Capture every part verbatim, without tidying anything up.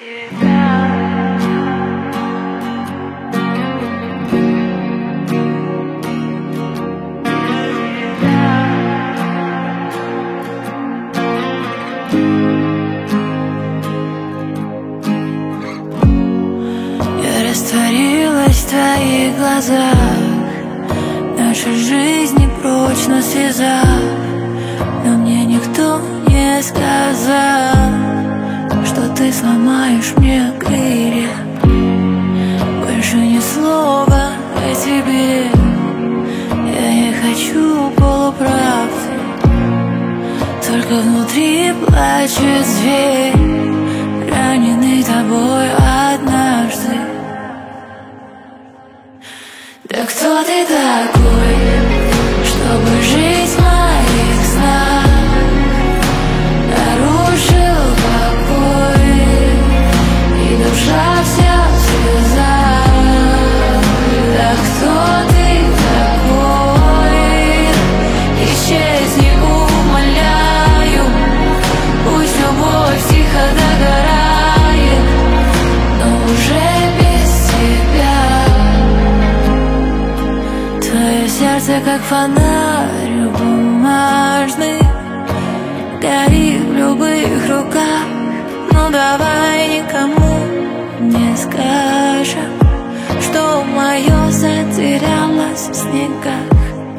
тебя. Я растворилась в твоих глазах, наша жизнь прочно связав, но мне никто не сказал, что ты сломаешь мне крылья. Больше ни слова о тебе, я не хочу полуправды, только внутри плачет зверь, раненый тобой однажды. Да кто ты такой, чтобы жить в моих снах? Нарушил покой, и душа вся в слезах. Да кто ты такой? Исчезни, умоляю, пусть любовь тихо догорает, но уже без тебя. Твое сердце как фонарь бумажный, горит в любых руках. Ну давай никому не скажем, что мое затерялось в снегах.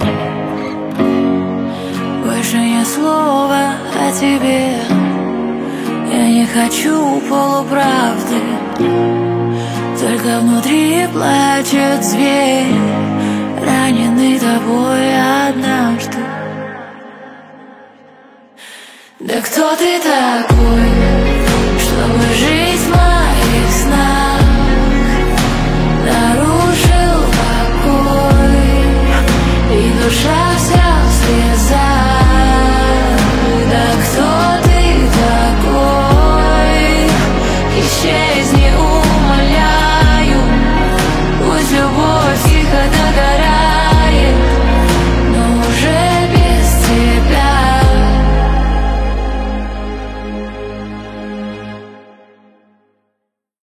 Больше ни слова о тебе, я не хочу полуправды, только внутри плачет зверь, раненый тобой однажды. Да кто ты такой,